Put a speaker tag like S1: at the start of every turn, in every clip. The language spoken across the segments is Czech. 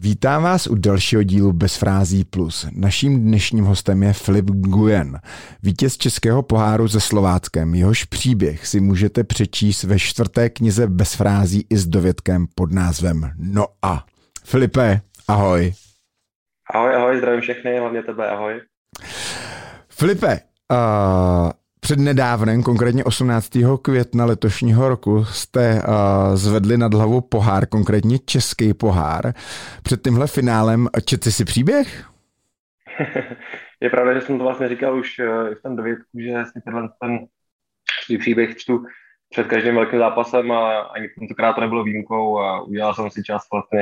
S1: Vítám vás u dalšího dílu Bez frází plus. Naším dnešním hostem je Filip Nguyen, vítěz českého poháru se Slováckem. Jehož příběh si můžete přečíst ve 4. knize Bez frází i s dovětkem pod názvem No a. Filipe, ahoj.
S2: Ahoj, zdravím všechny, hlavně tebe, ahoj.
S1: Filipe, přednedávnem, konkrétně 18. května letošního roku, jste zvedli nad hlavu pohár, konkrétně český pohár. Před tímhle finálem četli si příběh?
S2: Je pravda, že jsem to vlastně říkal už v tom dovědku, že si ten svůj příběh čtu před každým velkým zápasem a ani tentokrát to nebylo výjimkou a udělal jsem si čas vlastně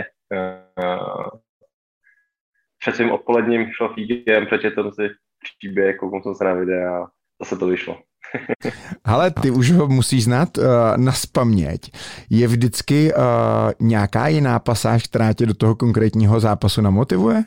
S2: před svým odpoledním šlofíkem, přečetl si příběh, koukal jsem se na videa a zase to vyšlo.
S1: Ale ty už ho musíš znát nazpaměť. Je vždycky nějaká jiná pasáž, která tě do toho konkrétního zápasu namotivuje?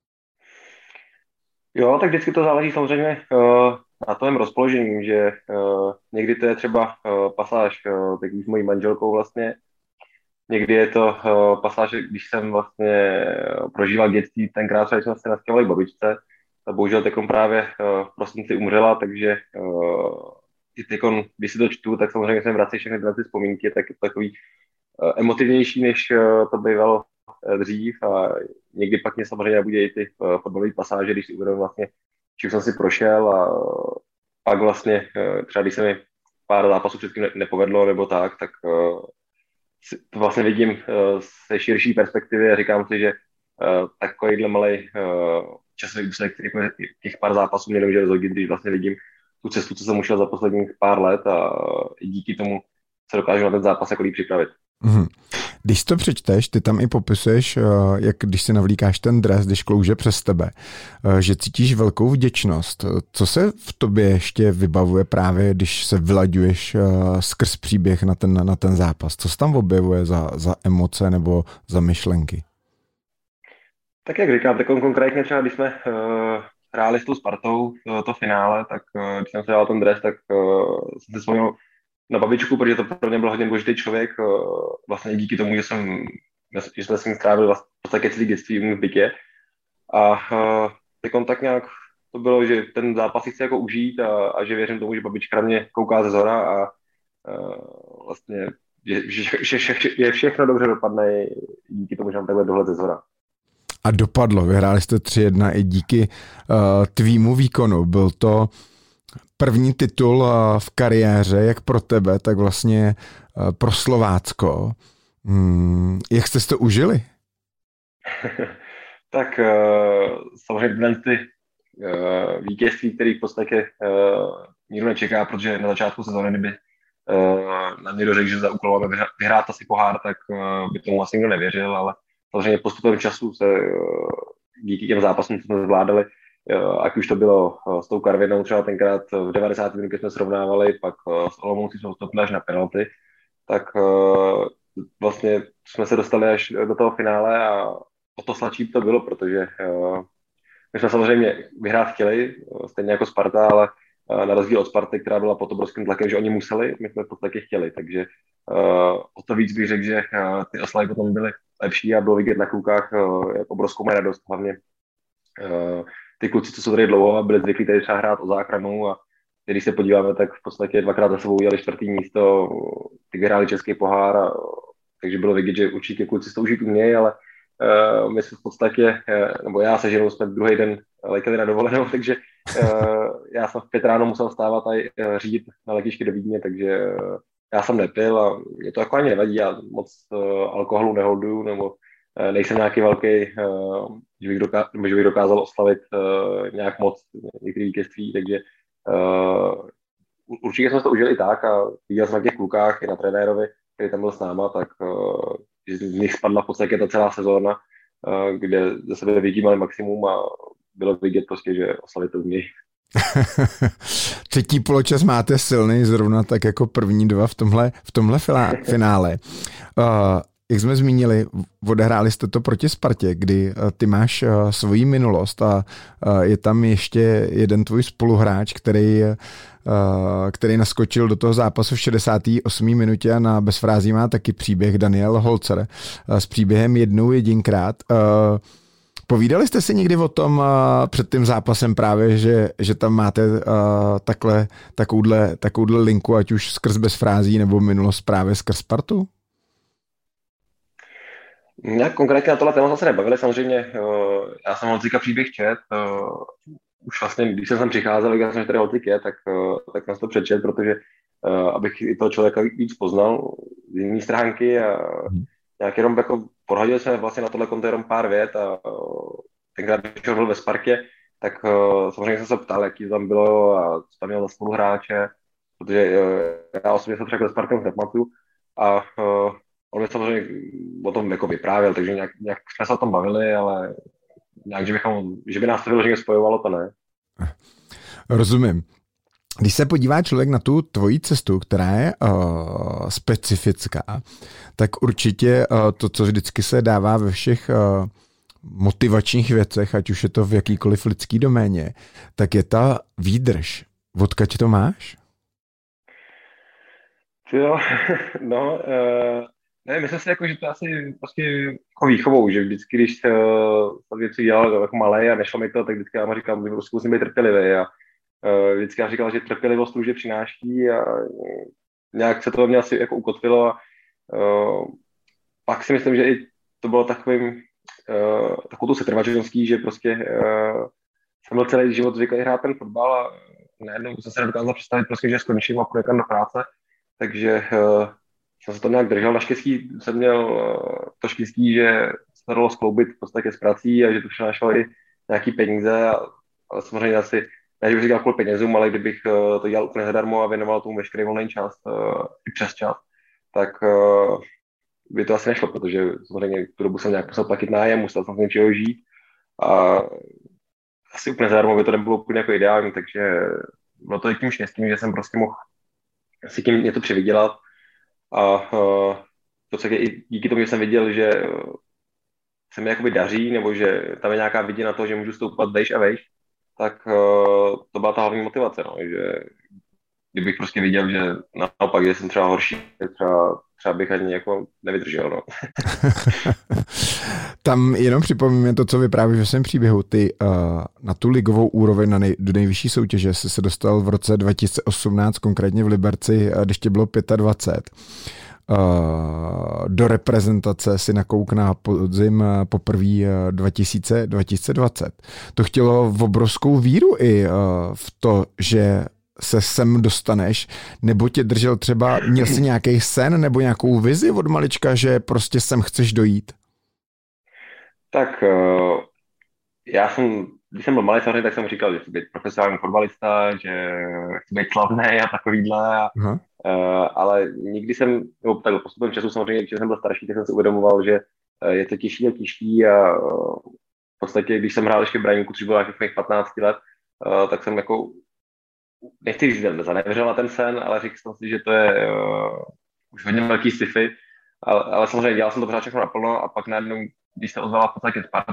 S2: Jo, tak vždycky to záleží samozřejmě na tom rozpoložení, že někdy to je třeba pasáž tak s mojí manželkou vlastně, někdy je to pasáž, když jsem vlastně prožíval dětství, tenkrát třeba jsme se nastěhovali babičce, a bohužel teďkom právě v prosinci umřela, takže i teďkom, když si to čtu, tak samozřejmě jsem vrací všechny ty vzpomínky, tak je to takový emotivnější, než to bývalo dřív a někdy pak mě samozřejmě nabudí i ty fotbalové pasáže, když si uvědomím vlastně, čím jsem si prošel a pak vlastně třeba když se mi pár zápasů předtím nepovedlo nebo tak to vlastně vidím ze širší perspektivy a říkám si, že takovýhle malej časový úsek, který těch pár zápasů mě nemůže rozhodit, když vlastně vidím tu cestu, co jsem ušel za posledních pár let a díky tomu se dokážu na ten zápas jako líp připravit.
S1: Mm-hmm. Když to přečteš, ty tam i popisuješ, jak když si navlíkáš ten dres, když klouže přes tebe, že cítíš velkou vděčnost. Co se v tobě ještě vybavuje právě, když se vylaďuješ skrz příběh na ten zápas? Co se tam objevuje za emoce nebo za myšlenky?
S2: Tak jak říkám, tak konkrétně třeba, když jsme hráli s tou Spartou to finále, tak když jsem se dal ten dres, tak jsem si vzpomněl na babičku, protože to pro mě byl hodně důležitý člověk, vlastně díky tomu, že jsme s ním strávili vlastně v podstatě celý dětství v bytě. A tak nějak to bylo, že ten zápas si chci jako užít a že věřím tomu, že babička na mě kouká ze zhora a vlastně, že všechno dobře dopadne díky tomu, že mám takhle dohled ze zhora.
S1: A dopadlo, vyhráli jste 3-1 i díky tvýmu výkonu. Byl to první titul v kariéře, jak pro tebe, tak vlastně pro Slovácko. Jak jste to užili? Tak
S2: samozřejmě ty vítězství, který v podstatě nikdo nečeká, protože na začátku sezóny, kdyby na mě dořekl, že za úkolem máme vyhrát asi pohár, tak by tomu asi nikdo nevěřil, ale samozřejmě postupem času se díky těm zápasům, co jsme zvládali, ať už to bylo s tou Karvinou třeba tenkrát v 90. minutě jsme srovnávali, pak s Olomoucí jsme vstoupili až na penalty, tak vlastně jsme se dostali až do toho finále a o to sladší to bylo, protože my jsme samozřejmě vyhrát chtěli, stejně jako Sparta, ale na rozdíl od Sparty, která byla pod obrovským tlakem, že oni museli, my jsme v podstatě chtěli, takže o to víc bych řekl, že ty oslavy potom byly lepší a bylo vidět na klukách jak obrovskou mají radost, hlavně ty kluci, co jsou tady dlouho a byli zvyklí tady třeba hrát o záchranu a když se podíváme, tak v podstatě 2krát za sebou udělali 4. místo, ty vyhráli český pohár, takže bylo vidět, že určitě kluci to užít umějí, ale my jsme v podstatě, nebo já se ženou jsme druhý den letěli na dovolenou, takže já jsem v 5 ráno musel vstávat a řídit na letiště do Vídně, takže já jsem nepil a mě to jako ani nevadí, já moc alkoholu neholduju, nebo nejsem nějaký velký, že bych dokázal oslavit nějak moc některé vítězství, takže určitě jsme to užili i tak a viděl jsem na těch klukách i na trenérovi, který tam byl s náma, tak z nich spadla v podstatě ta celá sezóna, kde ze sebe vidíme maximum a bylo vidět prostě, že oslavit to umějí.
S1: Třetí poločas máte silný, zrovna tak jako první dva v tomhle finále. jak jsme zmínili, odehráli jste to proti Spartě, kdy ty máš svoji minulost a je tam ještě jeden tvůj spoluhráč, který naskočil do toho zápasu v 68. minutě a na bezfrází má taky příběh Daniel Holzer s příběhem jednou jedinkrát. Povídali jste si někdy o tom před tím zápasem právě, že tam máte takovouhle linku, ať už skrz bezfrází nebo minulost právě skrz Spartu?
S2: Nějak konkrétně na tohle téma se nebavili, samozřejmě. Já jsem Holcika příběh čet, už vlastně, když jsem sem přicházel, když jsem, že tady Holcik je, tak jsem to přečet, protože abych i toho člověka víc poznal z jiné stránky a nějak jenom jako podhodil jsem vlastně na tohle konto jenom pár vět a tenkrát, když byl ve Spartě, tak samozřejmě jsem se ptal, jaký tam bylo a co tam měl za spoluhráče, protože já osobně jsem třeba ve Spartě nepamatuju a on mě samozřejmě o tom jako vyprávěl, takže nějak jsme se o tom bavili, ale nějak, že by nás to vyloženě spojovalo, to ne.
S1: Rozumím. Když se podívá člověk na tu tvoji cestu, která je specifická, tak určitě to, co vždycky se dává ve všech motivačních věcech, ať už je to v jakýkoliv lidský doméně, tak je ta výdrž. Odkud to máš?
S2: Jo, no, ne, myslím si, jako, že to je asi prostě jako výchovou, že vždycky, když to věci dělal jako malý a nešlo mi to, tak vždycky já mu říkám, že prostě musím být trpělivý a vždycky já říkal, že trpělivost růže přináší a nějak se to mě asi jako ukotvilo a pak si myslím, že i to bylo takovou tu setrvačností, že prostě jsem byl celý život zvyklý hrát ten fotbal a najednou jsem se nedokázal představit prostě, že skončím a půjdu někam do práce, takže jsem se to nějak držel. Naštěstí jsem měl to štěstí, že se dalo skloubit v podstatě s prací a že to přinášelo i nějaký peníze, ale samozřejmě asi ne, že bych říkal kvůli penězům, ale kdybych to dělal úplně zadarmo a věnoval tomu veškerý volný čas i přes čas, tak by to asi nešlo, protože samozřejmě tu dobu jsem nějak musel platit nájem, musel jsem z něčeho žít a asi úplně zadarmo by to nebylo úplně jako ideální, takže bylo to i tím štěstím, že jsem prostě mohl si tím něco přivydělat a v podstatě i díky tomu, že jsem viděl, že se mi jakoby daří, nebo že tam je nějaká vidět na to, že můžu stoupat vejš a vejš, tak to byla ta hlavní motivace, no, že kdybych prostě viděl, že naopak, že jsem třeba horší, třeba bych ani jako nevydržel, no.
S1: Tam jenom připomínám to, co vyprávíš ve svém příběhu. Ty na tu ligovou úroveň do nejvyšší soutěže jsi se dostal v roce 2018, konkrétně v Liberci, když tě bylo 25. Do reprezentace si nakouk na podzim poprvé 2020. To chtělo obrovskou víru i v to, že se sem dostaneš, nebo tě držel třeba, měl jsi nějaký sen nebo nějakou vizi od malička, že prostě sem chceš dojít?
S2: Tak když jsem byl malý samozřejmě, tak jsem říkal, že chci být profesionální fotbalista, že chci být slavný a takovýhle, ale nikdy jsem, tak postupem času samozřejmě, když jsem byl starší, tak jsem si uvědomoval, že je to těžší a těžší a v podstatě, když jsem hrál ještě v Braníku, což bylo nějakých 15 let, tak jsem jako nechci říct, že zanevřel na ten sen, ale řekl jsem si, že to je už hodně velký sci-fi, ale samozřejmě dělal jsem to pořád všechno naplno a pak najednou, když se ozvala v podstatě Sparta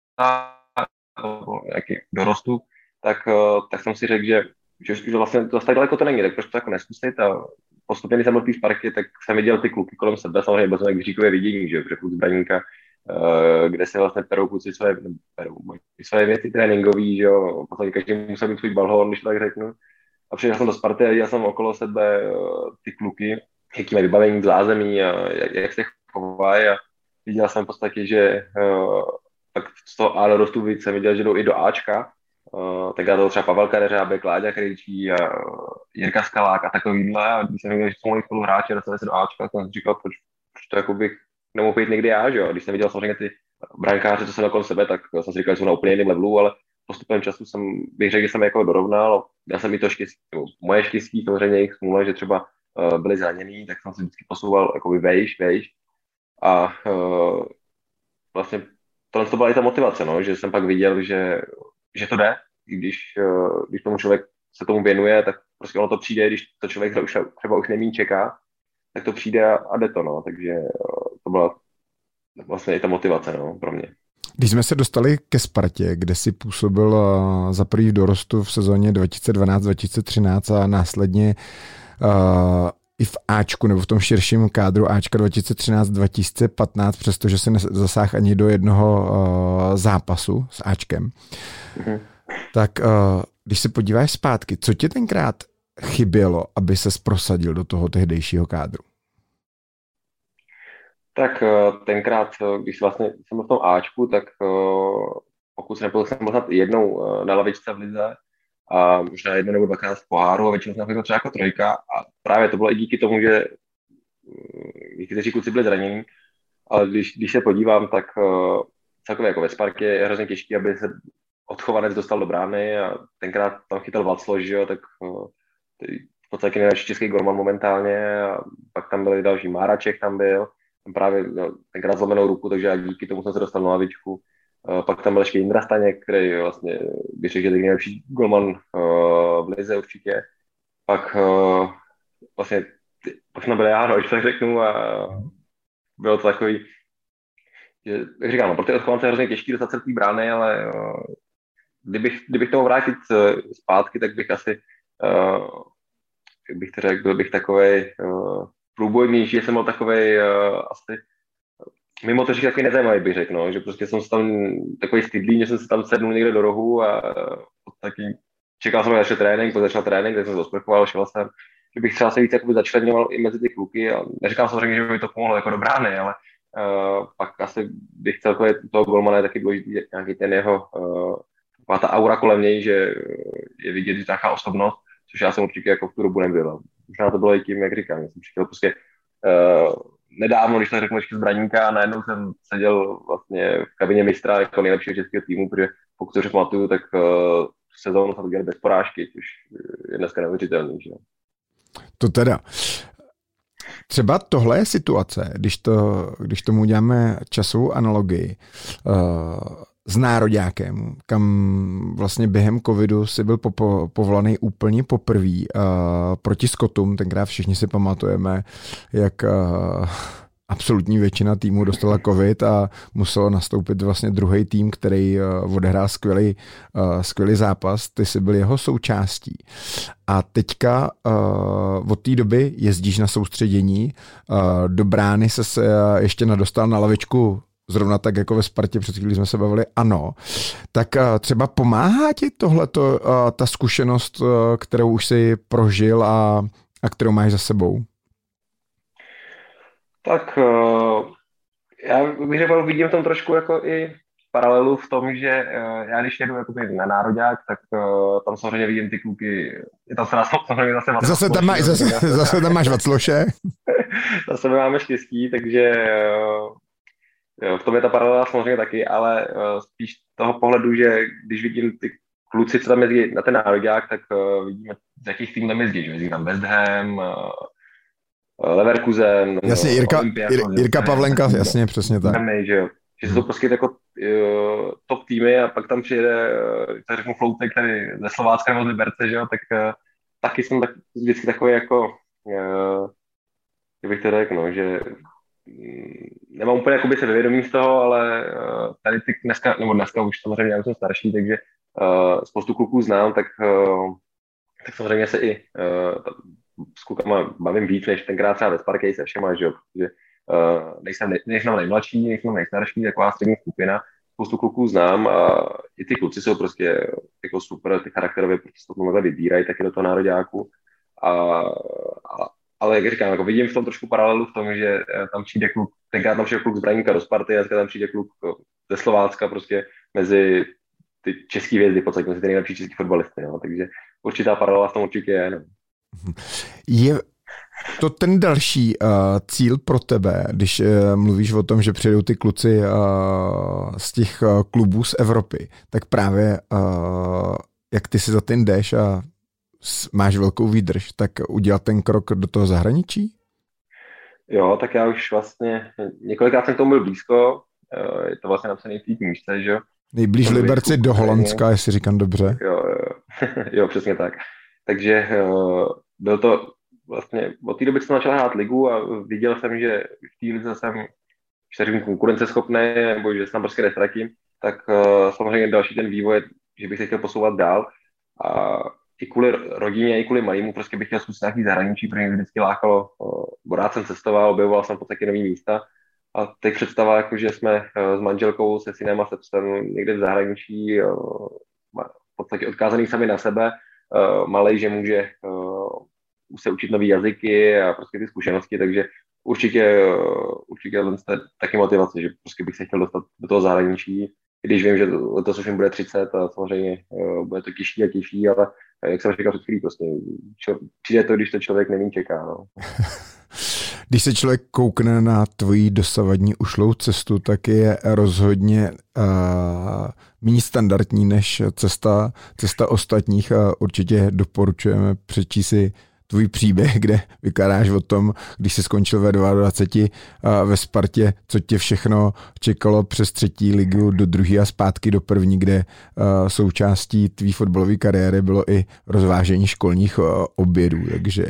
S2: nějaký dorostu, tak jsem si řekl, že vlastně to tak daleko to není, tak proč to jako neskusit a postupně, když jsem byl v té Spartě, tak jsem viděl ty kluky kolem sebe, samozřejmě byl jsem jak výříkové vidění, že kluk z Braníka, kde se vlastně perou kluci své věci tréninkový, že jo, v podstatě každý musel mít svůj balhon, když to tak řeknu. A přišel jsem do Sparty a viděl jsem okolo sebe ty kluky, jaký mají vybavení v zázemí a jak se chovají a viděl jsem v podstatě, že tak z toho A dorostu jsem viděl, že jdou i do Ačka, tak já to třeba Pavel Kadeřábek, Láďa Krejčí a Jirka Skalák a takovýhle a když jsem viděl, že jsou moji spoluhráči a dostali se do Ačka, tak jsem říkal, proč to jako bych nemohl být někdy já, že jo, když jsem viděl samozřejmě ty brankáře, co jsem kolem sebe, tak jsem si říkal, že jsou na úplně jiném levelu, ale postupem času bych řekl, že jsem jako dorovnal, já jsem i to štěstí, moje štěstí, samozřejmě jejich smůle, že třeba byli zranění, tak jsem se vždycky posouval jakoby vejš a vlastně tohle to byla i ta motivace, no, že jsem pak viděl, že to jde, i když tomu člověk se tomu věnuje, tak prostě ono to přijde, když to člověk třeba už nemí čeká, tak to přijde a jde to, no, takže to byla vlastně i ta motivace, no, pro mě.
S1: Když jsme se dostali ke Spartě, kde si působil za prvý v dorostu v sezóně 2012-2013 a následně i v Ačku nebo v tom širším kádru Ačka 2013-2015, přestože se nezasáhl ani do jednoho zápasu s Ačkem. Mm-hmm. Tak když se podíváš zpátky, co ti tenkrát chybělo, aby ses prosadil do toho tehdejšího kádru?
S2: Tak tenkrát, když vlastně jsem byl v tom Ačku, tak pokud jsem byl snad jednou na lavičce v lize a možná jednou nebo dvakrát v poháru a většinou jsem byl třeba jako trojka a právě to bylo i díky tomu, že někteří kluci byli zranění, ale když se podívám, tak celkově jako ve Spartě je hrozně těžký, aby se odchovanec dostal do brány a tenkrát tam chytal Václav, že jo, tak v podstatě nejlepší český golman momentálně a pak tam byli další, Máraček tam byl, právě tenkrát zlomenou ruku, takže já díky tomu jsem se dostal na lavičku. Pak tam byl ještě Jindra Staněk, který vlastně bych řekl, že je nejlepší golman v lize určitě. Pak vlastně pak tam byl já, no, když tak řeknu, a bylo to takový, že, jak říkám, no, pro ty odchovance je hrozně těžký dostat se do té brány, ale kdybych to mohl vrátit zpátky, tak bych asi, jak bych to řekl, byl bych takovej průbojnější, že jsem byl takovej asi mimo to, že takový nezajímavý bych řekl, no, že prostě jsem tam takový stydlý, že jsem se tam sednul někde do rohu a taky čekal jsem, až trénink, začal trénink, tak jsem se osprchoval, šel jsem, že bych třeba se víc začleňoval i mezi ty kluky a neříkám samozřejmě, že by to pomohlo jako do brány, ale pak asi bych celkově toho golmana je taky důležitý nějaký ten jeho ta aura kolem něj, že je vidět, že nějaká osobnost, což já jsem určitě jako v tu dobu nebyl. Možná to bylo i tím, jak říkám, jsem přišel prostě nedávno, když to řeknu ještě z Braníka, a najednou jsem seděl vlastně v kabině mistra jako nejlepšího českého týmu, protože pokud to pamatuju, tak sezónu jsme udělali bez porážky, což je dneska neuvěřitelný. Že?
S1: To teda. Třeba tohle je situace, když tomu uděláme časovou analogii s nároďákem, kam vlastně během covidu si byl povolaný úplně poprvý proti Skotům. Tenkrát všichni si pamatujeme, jak absolutní většina týmu dostala covid a muselo nastoupit vlastně druhý tým, který odehrál skvělý zápas. Ty jsi byl jeho součástí. A teďka od té doby jezdíš na soustředění, do brány se ještě nadostal na lavičku zrovna tak jako ve Spartě, před chvílí jsme se bavili, ano. Tak třeba pomáhá ti tohleto, ta zkušenost, kterou už jsi prožil a kterou máš za sebou?
S2: Tak já bych řekl, vidím tam trošku jako i paralelu v tom, že já když jedu na nároďák, tak tam samozřejmě vidím ty kluky, je tam samozřejmě
S1: zase tam máš Vacloše.
S2: Zase my máme štěstí, takže v tom je ta paralela samozřejmě taky, ale spíš toho pohledu, že když vidím ty kluci, co tam jezdí na ten nároďák, tak vidíme, z jakých týmů tam jezdí, že jezdí tam West Ham, Leverkusen,
S1: jasně, Jirka Pavlenka, jasně, přesně tak.
S2: Že jsou prostě jako top týmy a pak tam přijede, tak řeknu Floutek tady ze Slovácka nebo z Liberce, že jo, tak taky jsem vždycky takový jako, jak bych to řekl, no, že nemám úplně jakoby se vědomí z toho, ale tady ty dneska už samozřejmě já jsem starší, takže spoustu kluků znám, tak samozřejmě se i s klukama bavím víc, než tenkrát třeba ve Sparkej se všema, že jo, protože nejsem nejmladší, nejsem nejstarší, taková střední skupina, spoustu kluků znám a i ty kluci jsou prostě jako super, ty charakterově prostě to takhle vybírají taky do toho nároďáku. Ale jak říkám, jako vidím v tom trošku paralelu v tom, že tam přijde kluk, tenkrát tam přijde kluk z Braníka do Sparty, dneska tam přijde kluk ze Slovácka prostě mezi ty český hvězdy, v podstatě mezi ty nejlepší český fotbalisty, no. Takže určitá paralela v tom určitě je. No.
S1: Je to ten další cíl pro tebe, když mluvíš o tom, že přijdou ty kluci z těch klubů z Evropy, tak právě jak ty si za ten jdeš a máš velkou výdrž, tak udělat ten krok do toho zahraničí?
S2: Jo, tak já už vlastně několikrát jsem k tomu byl blízko, je to vlastně napsaný v té knížce, že jo.
S1: Nejblíž v Liberci do Holandska, jestli říkám dobře.
S2: Jo, přesně tak. Takže byl to vlastně, od té doby jsem začal hrát ligu a viděl jsem, že v té lize jsem že řeknu konkurenceschopný, nebo že se tam prostě nestratím, tak samozřejmě další ten vývoj, že bych se chtěl posouvat dál. A i kvůli rodině, i kvůli malému, prostě bych chtěl zkusit nějaký zahraničí, protože mě vždycky lákalo, bo rád jsem cestoval, objevoval jsem v podstatě nový místa. A teď představa, jako, že jsme s manželkou, se synem a se psem někde v zahraničí, v podstatě odkázaný sami na sebe, malej, že může se učit nový jazyky a prostě ty zkušenosti, takže určitě je taky motivace, že prostě bych se chtěl dostat do toho zahraničí, když vím, že to už jim bude 30 a samozřejmě bude to těžší a těžší, ale jak jsem říkal před chvílí, prostě přijde to, když to člověk nevím, čeká. No.
S1: Když se člověk koukne na tvoji dosavadní ušlou cestu, tak je rozhodně méně standardní než cesta ostatních a určitě doporučujeme přečíst si tvůj příběh, kde vykládáš o tom, když jsi skončil ve 22 ve Spartě, co tě všechno čekalo přes 3. ligu do 2. a zpátky do 1., kde součástí tvý fotbalové kariéry bylo i rozvážení školních obědů, takže...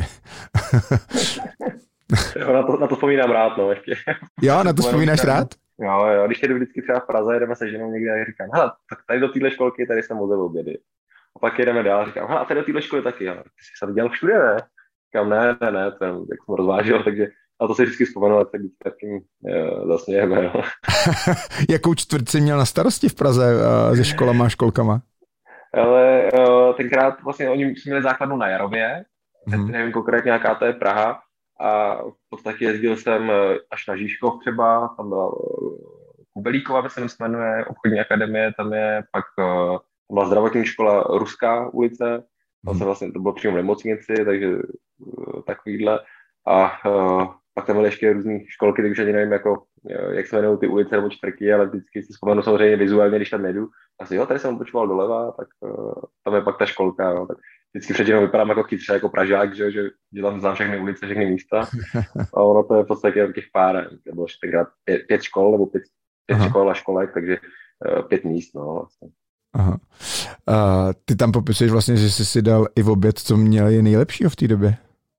S2: Jo, na to vzpomínám rád, no, ještě.
S1: Jo, na to vzpomínáš rád?
S2: Jo, když jedu vždycky třeba v Praze, jdeme se ženou někde a říkám, hele, tak tady do téhle školky, tady jsem mozel obědy. A pak jedeme dál a říkám, hele, a tady do téhle školy taky, ale ty jsi se dělal všude, ne? Říkám, ne, to jenom, jak jsem rozvážel, takže na to si vždycky vzpomenu, a tak tím zasmějeme, jo.
S1: Jakou čtvrt jsi měl na starosti v Praze se školama a školkama?
S2: Ale tenkrát vlastně oni měli základnu na Jarově, nevím konkrétně, jaká to je Praha, a v podstatě jezdil jsem až na Žižkov třeba, tam byla Kubelíková, se jmenuje, obchodní akademie, tam je, pak byla zdravotní škola Ruská ulice, vlastně to bylo přímo v nemocnici, takže takovýhle. A pak tam byly ještě různé školky, takže ani nevím, jako, jak se jmenují ty ulice nebo čtvrky, ale vždycky si vzpomenu samozřejmě vizuálně, když tam nejdu. Asi jo, tady jsem otočoval doleva, tak tam je pak ta školka, jo, tak vždycky předtím vypadám jako chytře, jako Pražák, že tam znám všechny ulice, všechny místa. A ono to je v podstatě těch pár, bylo tenkrát 5 škol, nebo 5 škol a školek, takže 5 míst, no vlastně.
S1: Aha. Ty tam popisuješ vlastně, že jsi si dal i v oběd, co měli nejlepšího v té době?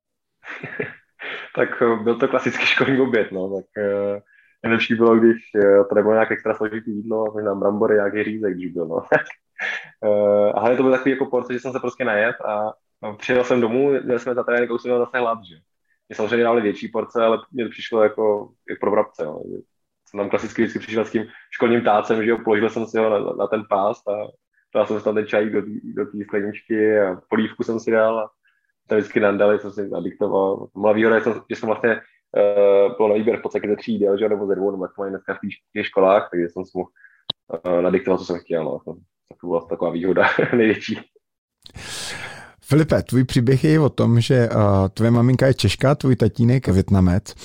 S2: Tak byl to klasický školní oběd, no, tak nejlepší bylo, když to nebylo nějak extra složitý jídlo, možná brambory, nějaký řízek, když byl, no. A hlavně to byl takový jako porce, že jsem se prostě najet a přijel jsem domů, měli jsme za trénink a už jsem měl zase hlad, že. Mě samozřejmě dávali větší porce, ale mně to přišlo jako pro vrabce, no. Jsem tam klasicky vždycky přišel s tím školním tácem, že jo, položil jsem si ho na ten pást a dal jsem si tam ten čajík do té skleničky a polívku jsem si dal a tam vždycky nandali, jsem si nadiktoval. To byla výhoda, že jsem vlastně byl na výběr v podstatě ze 3 jídel, že, nebo ze 2, nebo jak mají dneska v těch školách, takže jsem si mohl nadiktovat, co jsem chtěl. No. To byla taková výhoda největší.
S1: Filipe, tvůj příběh je o tom, že tvoje maminka je Češka, tvůj tatínek Vietnamec.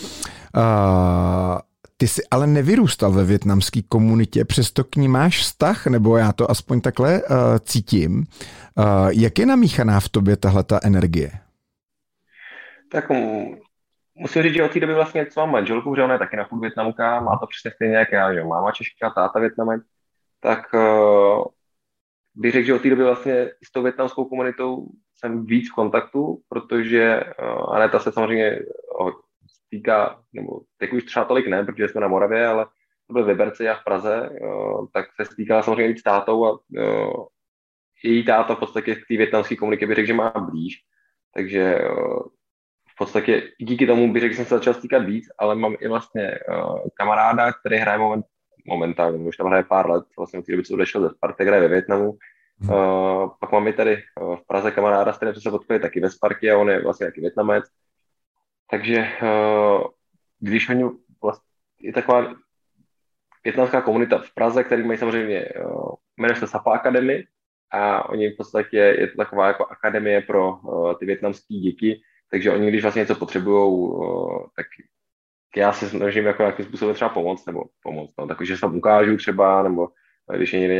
S1: Ty jsi ale nevyrůstal ve vietnamské komunitě, přesto k ní máš vztah, nebo já to aspoň takhle cítím. Jak je namíchaná v tobě tahleta energie?
S2: Tak musím říct, že od té doby vlastně, co mám manželku, že ona je taky na půl Vietnamka, má to přesně stejně jak já, že máma Češka, táta Vietnamec, tak bych řekl, že od té doby vlastně s tou vietnamskou komunitou jsem víc v kontaktu, protože Aneta se samozřejmě týká, nebo teď už třeba tolik ne, protože jsme na Moravě, ale to byl v Liberci a v Praze, tak se stýkala samozřejmě víc s tátou a její táta v podstatě k té vietnamské komunitě bych řekl, že má blíž, takže v podstatě díky tomu bych řekl, že jsem se začal stýkat víc, ale mám i vlastně kamaráda, který hraje momentálně, už tam hraje pár let, vlastně v té době, co odešel ze Sparty, hraje ve Vietnamu. Pak mám i tady v Praze kamaráda, s kterým jsme se potkali taky ve Spartě a on je vlastně taky Vietnamec. Takže když oni vlastně je taková vietnamská komunita v Praze, který mají samozřejmě, jmenuje se Sapa Academy a oni v podstatě je to taková jako akademie pro ty vietnamské děti, takže oni když vlastně něco potřebují, tak já se snažím jako nějakým způsobem třeba pomoct, no, takže se tam ukážu třeba, nebo když je někde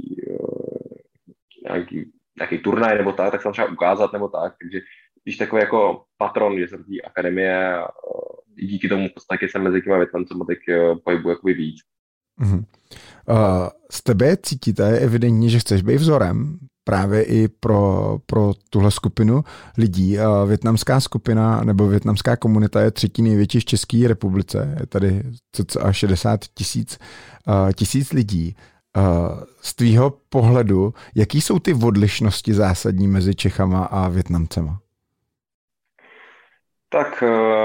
S2: nějaký turnaj nebo tak se tam třeba ukázat nebo tak, takže když takový jako patron, že jsem té akademie a díky tomu v podstatě jsem mezi těma Vietnamcema teď pohybuji jakoby víc.
S1: Z tebe cítíte evidentně, že chceš být vzorem právě i pro tuhle skupinu lidí. Vietnamská skupina nebo vietnamská komunita je třetí největší v České republice. Je tady cca 60 tisíc lidí. Z tvýho pohledu, jaký jsou ty odlišnosti zásadní mezi Čechama a Vietnamcema?
S2: Tak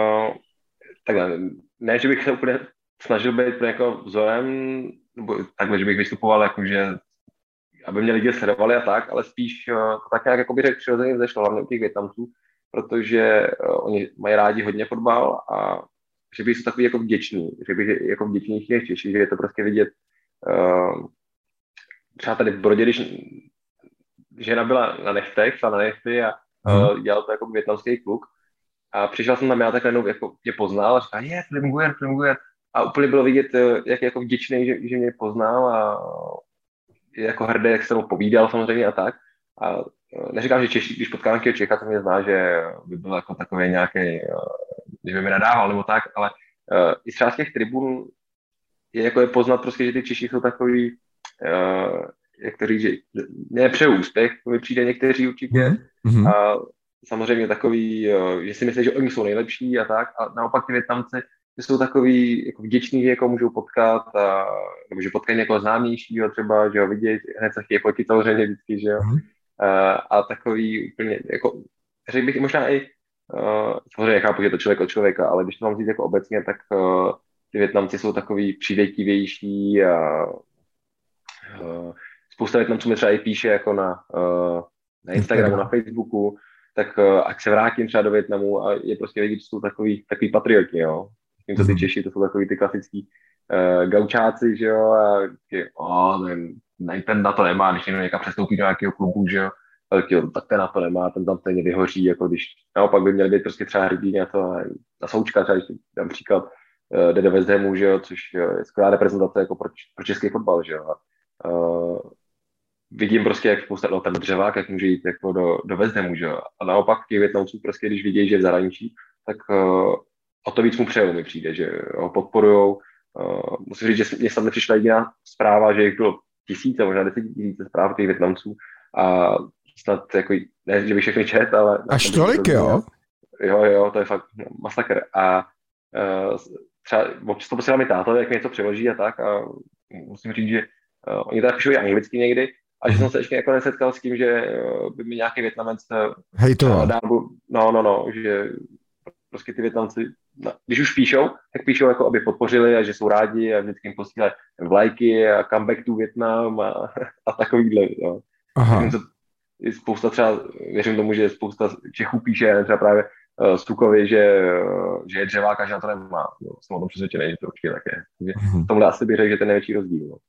S2: ne, že bych se úplně snažil být úplně jako vzorem, nebo takhle, že bych vystupoval, jakože aby mě lidi sledovali a tak, ale spíš to tak nějak jako bych řekl přirozeně vzešlo, hlavně u těch Vietnamců, protože oni mají rádi hodně fotbal a že bych jsou takový jako vděční, že bych jako vděčnější než Češi, že je to prostě vidět třeba tady v Brodě, když žena byla na nechtech, šla na nechty a dělal to jako vietnamský kluk a přišel jsem tam já tak najednou jako mě poznal a říkal, Flimguer. A úplně bylo vidět, jak je jako vděčný, že mě poznal a je jako hrdý, jak se mu povídal samozřejmě a tak. A neříkám, že Češi, když potkám nějakého Čecha, to mě zná, že by byl jako takový nějaký, že by mi nadával nebo tak, ale i třeba z těch tribun je poznat prostě, že ty Češi jsou takový, někteří, že nepřeju úspěch, mi přijde někteří určitě. A samozřejmě takový, že si myslí, že oni jsou nejlepší a tak. A naopak ty Vietnamci jsou takový jako vděční, že jako můžou potkat, nebo že potkají někoho známějšího třeba, že ho vidět, hned se chtějí fotit samozřejmě vždycky, že jo. A takový úplně, jako, řekl bych možná i, samozřejmě chápu, že to člověk od člověka, ale když to mám říct jako obecně, tak ty Vietnamci jsou takový přívětivější a spousta Vietnamců mi třeba i píše jako na Instagramu, na Facebooku, tak ať se vrátím třeba do Vietnamu a je prostě vidět, že jsou takový patrioti, jo. Tím, co ty Češi, to jsou takový ty klasický gaučáci, že jo, a ten na to nemá, když někdo někam přestoupí do nějakého klubu, že jo, tak ten na to nemá, ten tam stejně vyhoří, jako když naopak by měl být prostě třeba hrdý na to, na Součka, třeba když dám příklad, jde do West Hamu, že jo, což je skvělá reprezentace jako pro český fotbal, že jo. Vidím prostě, jak spousta ten Dřevák, jak může jít jako do West Hamu, že jo. A naopak těch Vietnamců prostě, když vidějí, že je v zahraničí, tak o to víc mu přejou, mi přijde, že ho podporujou. Musím říct, že mě tam nepřišla jediná zpráva, že jich bylo tisíce, možná 10 000 zpráv těch Vietnamců a snad jako, ne, že bych všechny čet, ale...
S1: Až tolik, jo?
S2: Jo, to je fakt masakr. A třeba občas to posílá mi táto, jak mi něco přeloží a tak a musím říct, že oni teda píšou i anglicky někdy a že jsem se ještě jako nesetkal s tím, že by mi nějaký Vietnamec
S1: hejtoval.
S2: Že prostě ty Vietnamci, když už píšou, tak píšou jako, aby podpořili a že jsou rádi a vždycky jim posílají vlajky a comeback to Vietnam a takovýhle. Jo. Spousta třeba, věřím tomu, že spousta Čechů píše, třeba právě Stukovi, že je Dřevák a že na to nemá. No, jsem o tom přesvědčený, že to určitě tak je. Takže v tomhle asi bych řekl, že ten největší rozdíl. No.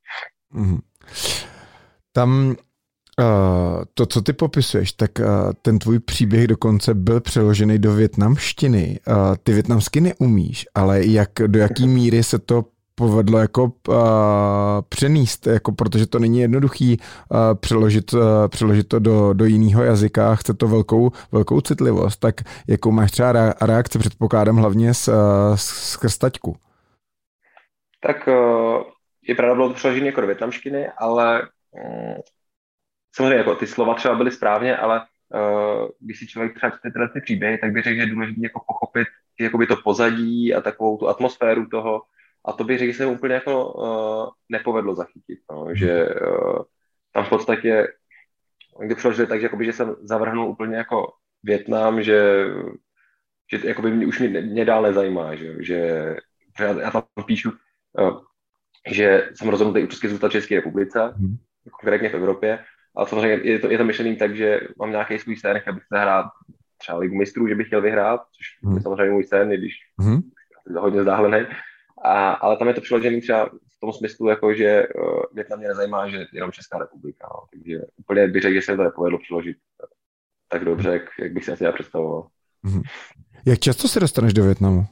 S1: Tam to, co ty popisuješ, tak ten tvůj příběh dokonce byl přeložený do vietnamštiny. Ty vietnamsky neumíš, ale do jaký míry se to povedlo jako přenést, jako protože to není jednoduchý přeložit to do jiného jazyka, chce to velkou citlivost, tak jakou máš třeba reakci, předpokládám hlavně skrz taťku?
S2: Tak je pravda, bylo to přeložené jako do vietnamštiny, ale samozřejmě jako ty slova třeba byly správně, ale když si člověk třeba čte tyhle příběhy, tak bych řekl, že je důležité jako pochopit jakoby to pozadí a takovou tu atmosféru toho. A to bych řekl, že se mu úplně jako nepovedlo zachytit. No, že tam v podstatě oni to přeložili tak, že jsem zavrhnul úplně jako Vietnam, že jakoby už mě dál nezajímá, že já tam píšu, že jsem rozhodnutý určitě zůstat v České republice, konkrétně v Evropě, ale samozřejmě je to myšlený tak, že mám nějaký svůj sen, chtěl bych se hrát třeba Ligu mistrů, že bych chtěl vyhrát, což je samozřejmě můj sen, i když je hodně vzdálený. Ale tam je to přeložené třeba v tom smyslu, jako, že Vietnam mě nezajímá, že jenom Česká republika. No. Takže úplně bych řekl, že se to nepovedlo přeložit tak dobře, jak bych si asi já představoval.
S1: Jak často se dostaneš do Vietnamu?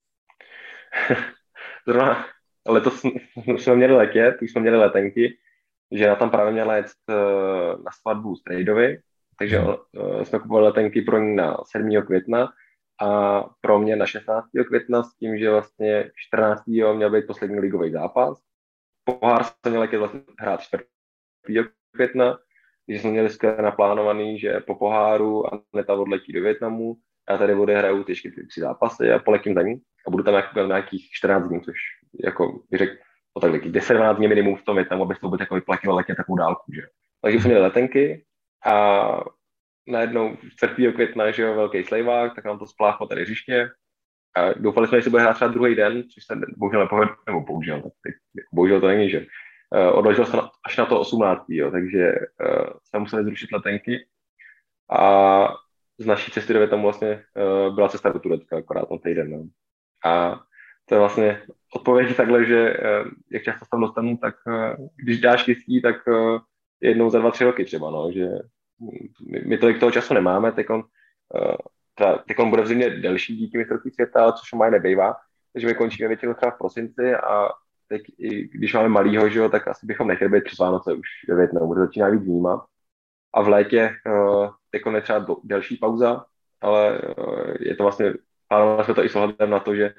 S2: Zrovna letos jsme měli letět, už jsme měli letenky, že já tam právě měla jet na svatbu Strejdovi, takže jsme kupovali letenky pro ní na 7. května a pro mě na 16. května s tím, že vlastně 14. měl být poslední ligový zápas. Pohár se měl vlastně hrát 4. května, že jsme měli skvěle naplánovaný, že po poháru Aneta odletí do Vietnamu, já tady odehraju ty 3 zápasy a poletím za ní a budu tam nějakých 14 dní, což jako bych řekl, no tak 10-12 dní minimum v tom Vietnamu, abych to vůbec jako vyplatil letět takovou dálku, že. Takže jsme měli letenky a najednou 4. května, že jo, velký slejvák, tak nám to spláchlo tady hřiště a doufali jsme, že se bude hrát třeba druhý den, což se bohužel nepovedl, nebo bohužel to není, že odložil se až na to 18. Jo, takže jsme museli zrušit letenky a z naší cesty do Vietnamu vlastně byla cesta do Turecka, akorát na týden. No. A to je vlastně odpověď takhle, že jak často se tam dostanu, tak když dáš štěstí, tak jednou za 2-3 roky třeba, no, že my tolik toho času nemáme, teďkon bude v zimě delší díky mistrovství světa, což mají nebejvá, takže my končíme většinou třeba v prosinci a teď i když máme malýho, že jo, tak asi bychom nechtěli být přes Vánoce už ve Vietnamu, bude začíná víc vnímat. A v létě teďkon je třeba delší pauza, ale je to vlastně, plánovali jsme to i s ohledem na to, že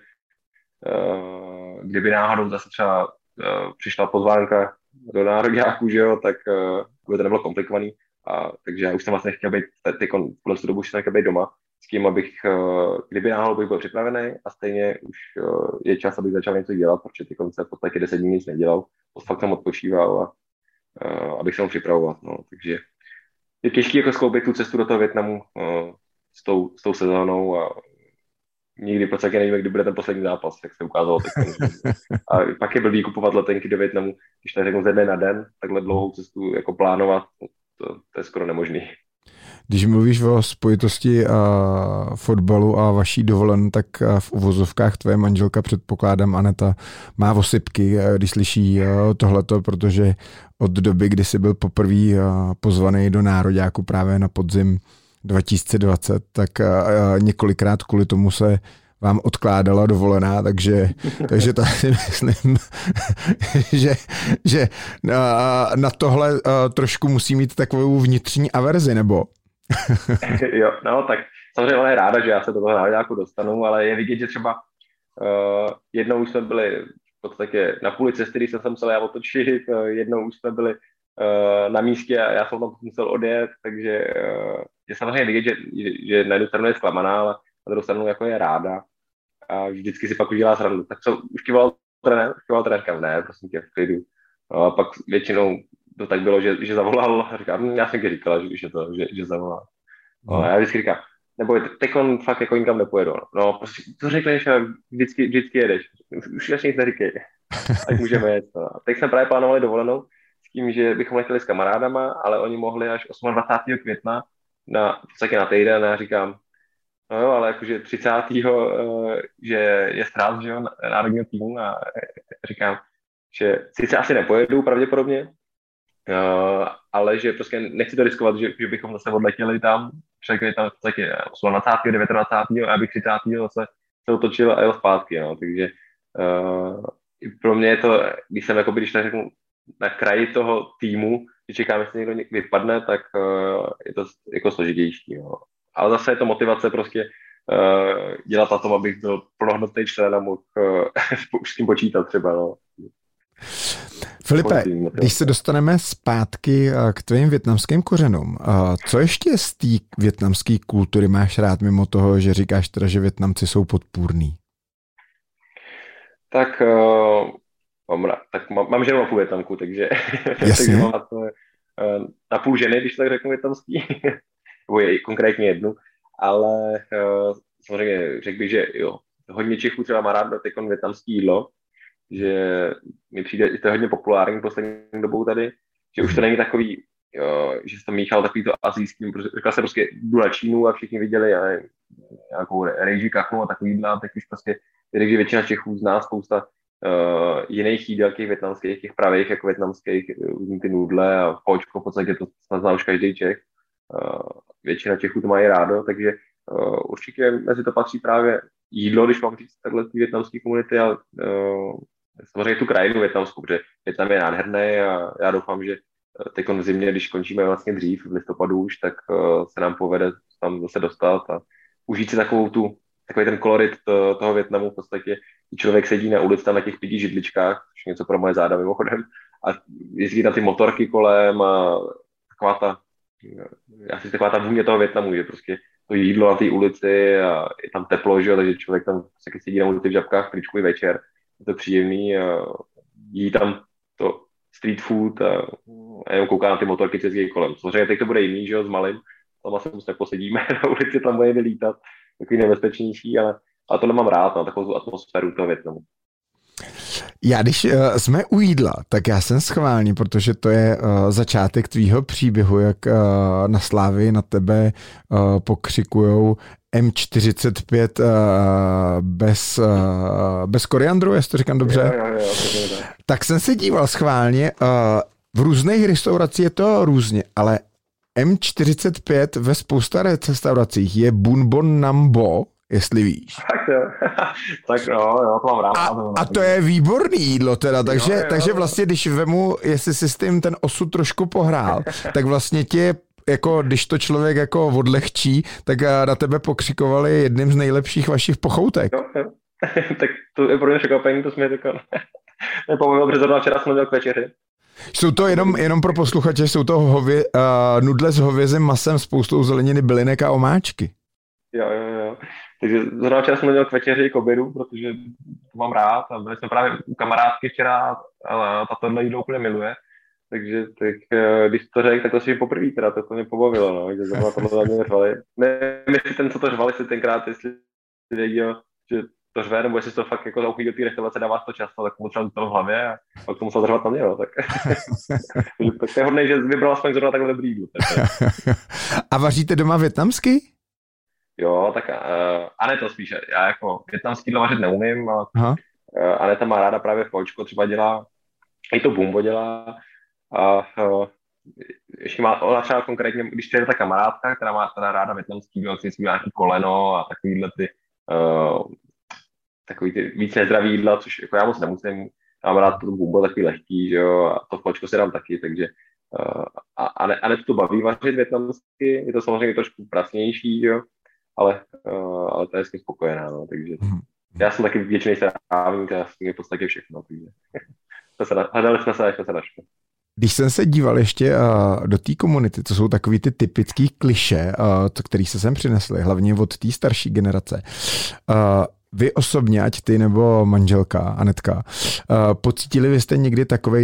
S2: kdyby náhodou zase třeba přišla pozvánka do národňáků, že jo, tak by to nebylo komplikovaný. Takže já už jsem vlastně chtěl být v tuhle dobu, už jsem chtěl být doma s tím, abych, kdyby náhodou bych byl připravený a stejně už je čas, abych začal něco dělat, protože ty konce v podstatě 10 dní nic nedělal, fakt jsem odpočíval a abych se mohl připravovat. No. Takže je těžké jako skloubit tu cestu do toho Vietnamu s tou sezónou a nikdy v podstatě nevíme, kdy bude ten poslední zápas, jak se ukázalo. A pak je blbý kupovat letenky do Vietnamu, když tak řeknu ze dne na den, takhle dlouhou cestu jako plánovat, to je skoro nemožný.
S1: Když mluvíš o spojitosti fotbalu a vaší dovolen, tak v uvozovkách tvoje manželka, předpokládám, Aneta, má osypky, když slyší tohleto, protože od doby, kdy jsi byl poprvé pozvaný do nároďáku právě na podzim 2020, tak několikrát kvůli tomu se vám odkládala dovolená, takže to si myslím, že na tohle trošku musí mít takovou vnitřní averzi, nebo?
S2: Jo, no tak samozřejmě ona je ráda, že já se do toho nároďáku dostanu, ale je vidět, že třeba jednou už jsme byli v podstatě na půli cesty, když jsem se musel já otočit, jednou už jsme byli na místě a já jsem tam musel odjet, takže je samozřejmě vidět, že na jednu stranu je zklamaná, ale na druhou stranu jako je ráda a vždycky si pak udělá srandu. Tak co, už kýval trenér, ne, prosím tě, v klidu. No, a pak většinou to tak bylo, že zavolal a říkám, já jsem říkala, že zavolal. No, a já vždycky říkám, nebo teď on fakt jako nikam nepojedu. No, prostě to řekneš a vždycky jedeš. Už ještě nic neříkej. Tak můžeme jet. No. Teď jsme právě plánovali dovolenou s tím, že bychom letěli s kamarádama, ale oni mohli až 28. května na týden a já říkám, no jo, ale jakože 30. že je stráz, že jo, národního týmu a říkám, že sice asi nepojedu pravděpodobně, ale že prostě nechci to riskovat, že bychom zase odletěli tam, překli tam v podstatě 28. 29. a abych 30. zase se otočil a jel zpátky, no, takže pro mě je to, když jsem jakoby, když tak řeknu, na kraji toho týmu, že čekám, jestli někdo vypadne, tak je to jako složitější, no. Ale zase je to motivace prostě dělat na tom, abych byl plnohodnotný člen a mohl s tím počítat třeba, no.
S1: Filipe, když se dostaneme zpátky k tvým vietnamským kořenům, co ještě z té vietnamské kultury máš rád, mimo toho, že říkáš teda, že Vietnamci jsou podpůrný?
S2: Tak mám ženu na půl Vietnamku, takže,
S1: takže
S2: mám na půl ženy, když tak řeknu vietnamský, nebo je konkrétně jednu, ale samozřejmě řekl bych, že jo, hodně Čechů třeba má rád vietnamský jídlo, že mi přijde, že to je hodně populární poslední dobou tady, že už to není takový, jo, že se to míchal takový to asijský, řekla se prostě jdu na Čínu a všichni viděli nějakou rejži kachnu a takový jídla, tak už prostě, že většina Čechů zná spousta jiných jídel, těch větnamských, těch pravých jako větnamských, ty nudle a počko, v podstatě to zná už každý Čech. Většina Čechů to mají rádo, takže určitě mezi to patří právě jídlo, když mám říct takhle ty větnamské komunity a samozřejmě tu krajinu větnamskou, protože Vietnam je nádherný a já doufám, že teď v zimě, když končíme vlastně dřív, v listopadu už, tak se nám povede tam zase dostat a užít si takový ten kolorit toho Vietnamu v podstatě. Člověk sedí na ulici tam na těch 5 židličkách, což něco pro moje záda mimochodem, a jezdí na ty motorky kolem a taková ta vůně toho Vietnamu, že prostě to jídlo na té ulici a je tam teplo, že jo, takže člověk tam taky sedí na ulici v žabkách, tričku i večer, je to příjemný a jí tam to street food a jenom kouká na ty motorky, co jezdí kolem. Samozřejmě teď to bude jiný, že jo, s malým, tam asi moc neposedíme na ulici, tam bude lítat, takový nebezpečnější, ale to nemám rád, no, takovou atmosféru toho Vietnamu.
S1: Já když jsme u jídla, tak já jsem schválně, protože to je začátek tvýho příběhu, jak na Slávii na tebe pokřikujou M45 bez koriandru, jestli to říkám dobře.
S2: Jo,
S1: tak jsem se díval schválně, v různých restauracích je to různě, ale M45 ve spousta restauracích je Bun Bon Nam Bo, jestli víš.
S2: Tak jo, tak jo, to mám rád.
S1: A to je výborný jídlo teda, takže vlastně, když vemu, jestli si s tím ten osud trošku pohrál, tak vlastně tě, jako když to člověk jako odlehčí, tak na tebe pokřikovali jedním z nejlepších vašich pochoutek.
S2: Jo. Tak to je pro mě překvapení, to jsme jako nepomůžu, protože zrovna včera jsem měl k večeři.
S1: Jsou to jenom pro posluchače, jsou to nudle s hovězím masem, spoustou zeleniny, bylinek a omáčky.
S2: Jo. Takže zrovna včera jsem měl k večeři k obědu, protože to mám rád a byli jsme právě u kamarádky včera, ale ta tohle jídlo úplně miluje. Takže tak, když to řekl, tak to si poprvé teda, to mě pobavilo, no, že zrovna tohle mě řvali. Nevím, jestli ten, co to řvali, si tenkrát, jestli věděl, že to řve, nebo jestli to fakt jako zaupí do té restaurace, dává to často, tak mu třeba to v hlavě a pak to musel řvat na mě, no, tak. Tak to je hodnej, že vybral aspoň zrovna takhle dobrý jídlo.
S1: A vaříte doma vietnamsky?
S2: Jo, tak Aneta spíše. Já jako vietnamský jídlo vařit neumím, ale Aneta má ráda právě foučko, třeba dělá, i to bumbo dělá. A ještě má, ona třeba konkrétně, když přijde ta kamarádka, která má teda ráda vietnamský jídlo, si nějaký koleno a takový ty víc nezdravý jídla, což jako já moc nemusím. Mám rád to bumbo takový lehký, že jo, a to foučko si dám taky, takže Anet to baví vařit vietnamsky, je to samozřejmě trošku pracnější, jo, ale to je s tím spokojená, no, takže já jsem taky většinej strávník a s tím je v podstatě všechno, takže hledali jsme se, až jsme se našli.
S1: Když jsem se díval ještě do té komunity, to jsou takový ty typický kliše, který se sem přinesli, hlavně od té starší generace. Vy osobně, ať ty nebo manželka Anetka, pocítili vy jste někdy takovej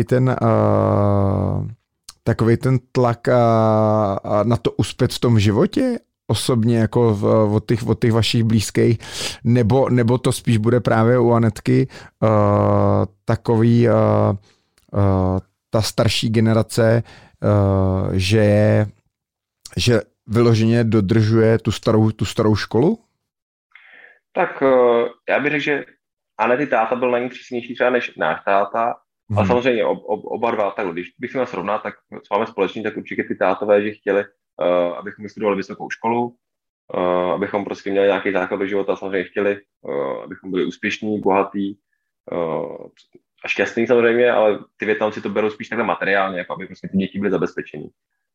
S1: ten tlak na to uspět v tom životě? Osobně jako od těch vašich blízkých, nebo to spíš bude právě u Anetky takový ta starší generace, že vyloženě dodržuje tu starou školu?
S2: Tak já bych řekl, že Anety táta byl na ní přísnější třeba než náš táta, ale samozřejmě oba dva, tak když bych se měl srovnat, tak co máme společně, tak určitě ty tátové, že chtěli, abychom studovali vysokou školu, abychom prostě měli nějaký základ do života, samozřejmě chtěli, abychom byli úspěšní, bohatí a šťastní samozřejmě, ale ty Vietnamci to berou spíš takhle materiálně, jako aby prostě ty děti byly zabezpečení.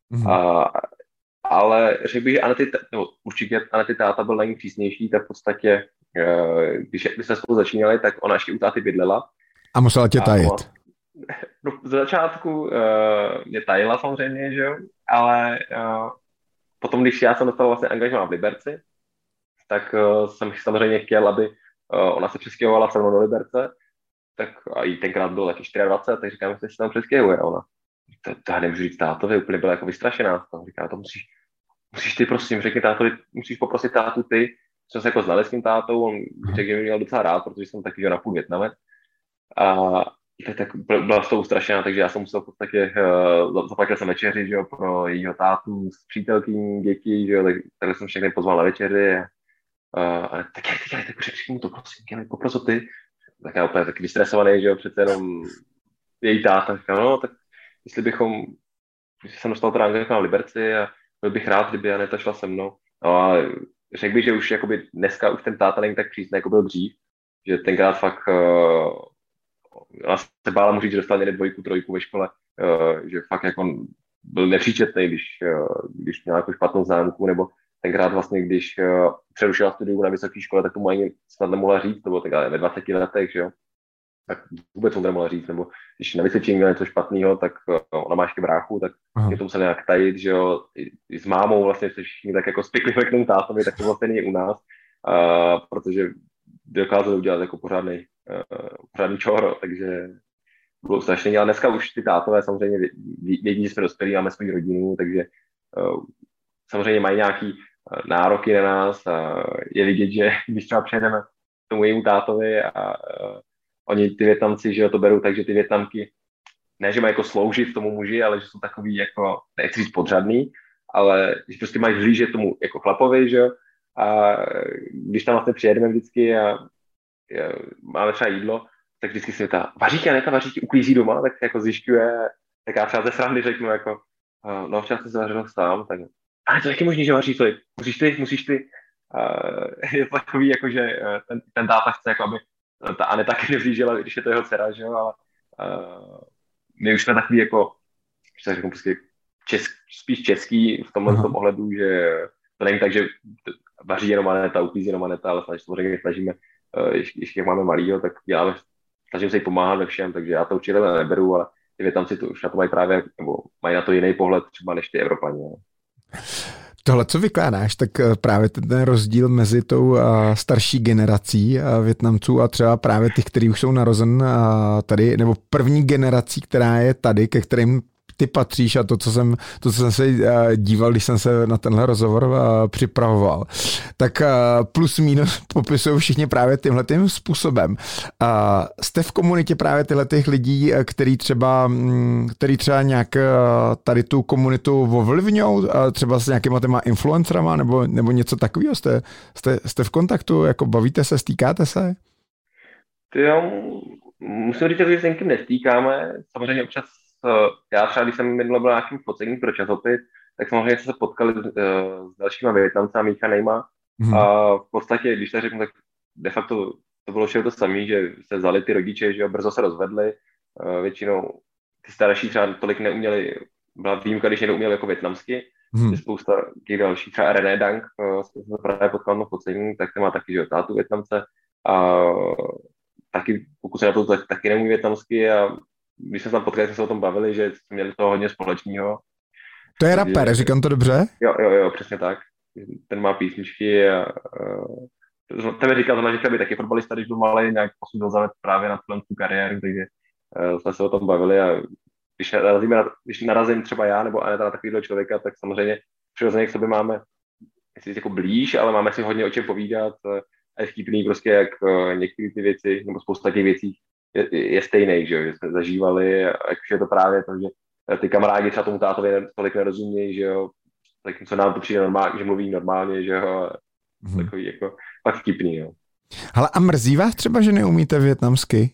S2: Ale řekl bych, že určitě Anety táta byl na ní přísnější, tak v podstatě, když jsme spolu začínali, tak ona ještě u táty bydlela.
S1: A musela tě tajit.
S2: No, z začátku mě tajila samozřejmě, že jo, ale potom, když já jsem dostal vlastně angažován v Liberci, tak jsem samozřejmě chtěl, aby ona se přestěhovala se mnou do Liberce, tak a jí tenkrát bylo taky 24, tak říkám, že se tam přestěhuje. A ona, to nemůžu říct tátovi, úplně byla jako vystrašená. Říká, to musíš ty, prosím, řekni tátovi, musíš poprosit tátu ty. Jsem se jako znali s tím tátou, on řekl, že mě měl docela rád, protože jsem taky na půl Vietnamec. A tak byla z toho ustrašená, takže já jsem musel v podstatě, zaplatil jsem večeři, že jo, pro jejího tátu s přítelkyní, děti, že jo, tak jsem všechny pozval na večeři. Tak řekni mu to, prosím, poprosil ty. Tak já úplně taky vystresovaný, že jo, přece jenom její táta. Říkám, no, tak jestli jsem dostal teda angažován v Liberci a byl bych rád, kdyby Aneta šla se mnou. No a řekl bych, že už jakoby dneska už ten táta není tak přísný, jako byl dřív, že tenkrát fakt ona se bála mu říct, že dostal někde 2, 3 ve škole, že fakt jako byl nepříčetný, když měl jako špatnou známku, nebo tenkrát vlastně, když přerušila studium na vysoké škole, tak tomu ani snad nemohla říct, to bylo takhle ve 20 letech, že jo. tak vůbec on to nemohla říct, nebo když na vysvědčení měl něco špatného, tak ona má ještě bráchu, tak je to musel nějak tajit, že jo, i s mámou vlastně se všichni tak jako spikli k tomu tátovi, tak to vlastně není u nás, protože dokázali udělat jako pořádný čoro, takže bylo strašně, ale dneska už ty tátové samozřejmě vědí, že jsme dospělí, máme svou rodinu, takže samozřejmě mají nějaký nároky na nás a je vidět, že když třeba přejdeme k tomu jejímu tátovi a oni ty Vietnamci, že jo, to berou tak, že ty Vietnamky ne, že mají jako sloužit tomu muži, ale že jsou takový jako, nechci říct podřadný, ale že prostě mají vzlížet tomu jako chlapovi, že jo, a když tam vlastně přijedeme vždycky a máme třeba jídlo, tak vždycky se ta vaříky a neka vaříky uklízí doma, tak jako zjišťuje, tak já třeba ze srandy řeknu jako, no včera jsem se vařil sám, tak ale to je taky možný, že vaří tolik, musíš ty. Je to takový, jako, že ten táta chce, jako, aby ta Aneta taky nevzlížela, když je to jeho dcera, že jo, ale my už jsme takový jako, že řeknu prostě spíš český v tomhle tom ohledu, že to není tak, že vaří jenom Aneta, uklízí jenom Aneta, ale samozřejmě snažíme, když jak máme malýho, tak děláme, snažím se jí pomáhat ve všem, takže já to určitě neberu, ale ty Vietnamci to už na to mají právě, nebo mají na to jiný pohled třeba než ty Evropani.
S1: Tohle, co vykládáš, tak právě ten rozdíl mezi tou starší generací Vietnamců a třeba právě těch, kteří už jsou narozen tady, nebo první generací, která je tady, ke kterým ty patříš a to, co jsem se díval, když jsem se na tenhle rozhovor připravoval, tak plus minus popisují všichni právě tímhletým způsobem. Jste v komunitě právě těch lidí, který třeba nějak tady tu komunitu ovlivňují, třeba s nějakýma těma influencerama nebo něco takového? Jste v kontaktu, jako bavíte se, stýkáte se?
S2: Musím říct, že se někým nestýkáme, samozřejmě občas já třeba, když jsem minule byl na nějakým focení pro časopis, tak samozřejmě se potkali s dalšíma Vietnamcami, míchanejma. A v podstatě, když tak řeknu, tak de facto to bylo všechno to samé, že se vzali ty rodiče, že brzo se rozvedli. Většinou ty starší třeba tolik neuměli, byla výjimka, když neuměli jako vietnamsky. Spousta těch dalších, třeba René Dang, jsem se právě potkal na focení, tak ten má taky, že tátu Vietnamce. A taky, pokud se na to taky neumí vietnamsky a když jsme se tam potkali, jsme se o tom bavili, že jsme měli toho hodně společného.
S1: To je rapper, říkám to dobře?
S2: Jo, přesně tak. Ten má písničky a ten mi říkal, že chtěl být taky fotbalista, když byl malý, nějak posunul zavet právě na tu kariéru, takže jsme se o tom bavili a když narazím třeba já nebo Aneta na takovýhle člověka, tak samozřejmě přirozeně k sobě máme jako blíž, ale máme si hodně o čem povídat a je vtipný prostě, jak některé ty věci, nebo spousta těch věcí je stejný, že jsme zažívali, a jak je to právě to, že ty kamarádi třeba tomu tátovi tolik nerozumějí, že jo, tak co nám to přijde normálně, že mluví normálně, že jo, takový jako fakt vtipný, jo.
S1: Hele, a mrzí vás třeba, že neumíte vietnamsky?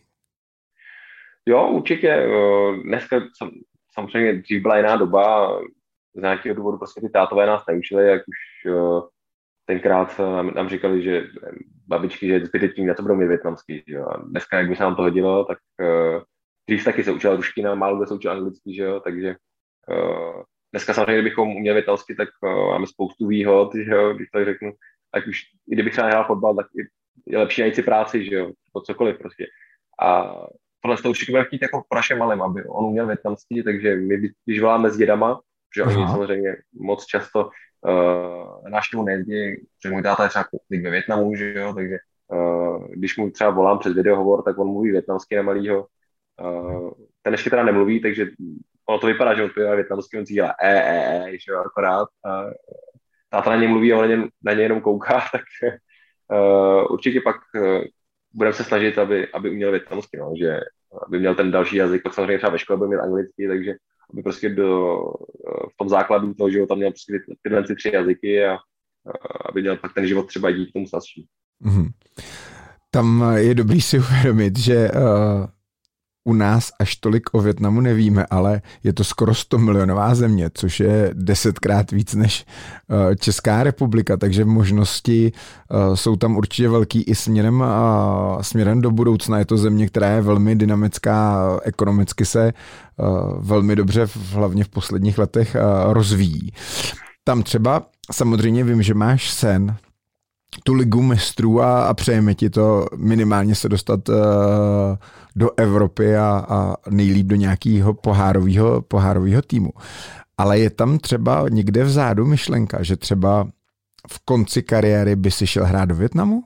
S2: Jo, určitě. Dneska samozřejmě dřív byla jiná doba, z nějakého důvodu prostě ty tátové nás neučili, jak už tenkrát nám říkali, že babičky, že zbytečný, na to budou mít vietnamský, jo. A dneska, jak by se nám to hodilo, tak dřív taky se učila ruština, málo kdo se učil anglicky, že jo, takže dneska samozřejmě, kdybychom uměli vietnamsky, tak máme spoustu výhod, že jo, když tak řeknu, ať už, i kdybych třeba hrál fotbal, tak je lepší najít si práci, že jo, po cokoliv prostě. A tohle to určitě budeme chtít jako po našem malém, aby on uměl vietnamsky, takže my, když voláme s dědama, že oni samozřejmě moc často návštěvu nejezdí, protože můj táta je třeba ve Vietnamu, že jo, takže když mu třeba volám přes videohovor, tak on mluví vietnamsky na malýho. Ten ještě teda nemluví, takže ono to vypadá, že on zpívá vietnamsky, on si dělá že jo, akorát. Táta na ně mluví a on na ně jenom kouká, tak určitě pak budeme se snažit, aby uměl vietnamsky, no, že aby měl ten další jazyk, pak samozřejmě třeba ve škole bude mít anglicky, takže aby prostě v tom základu toho života měl prostě tyhle 3 jazyky a aby měl pak ten život třeba dít k tomu snazší.
S1: Tam je dobrý si uvědomit, že u nás až tolik o Vietnamu nevíme, ale je to skoro 100 milionová země, což je 10krát víc než Česká republika, takže možnosti jsou tam určitě velký i směrem do budoucna. Je to země, která je velmi dynamická, ekonomicky se velmi dobře, hlavně v posledních letech rozvíjí. Tam třeba samozřejmě vím, že máš sen tu ligu mistrů a přejeme ti to minimálně se dostat do Evropy a nejlíp do nějakého pohárového týmu. Ale je tam třeba někde vzadu myšlenka, že třeba v konci kariéry by si šel hrát do Vietnamu?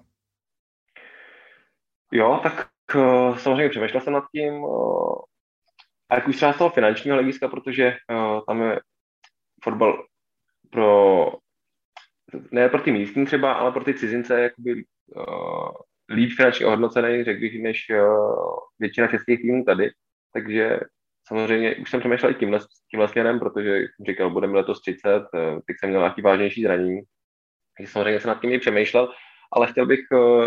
S2: Jo, tak samozřejmě přemýšlel jsem nad tím, a jak už třeba z toho finančního hlediska, protože tam je fotbal pro, ne pro ty místní třeba, ale pro ty cizince jakoby líp finančně ohodnocený, řekl bych, než většina českých týmů tady. Takže samozřejmě už jsem přemýšlel i tímhle směrem, protože jsem říkal, bude mi letos 30, teď jsem měl nějaký vážnější zranění. Takže samozřejmě jsem nad tím i přemýšlel, ale chtěl bych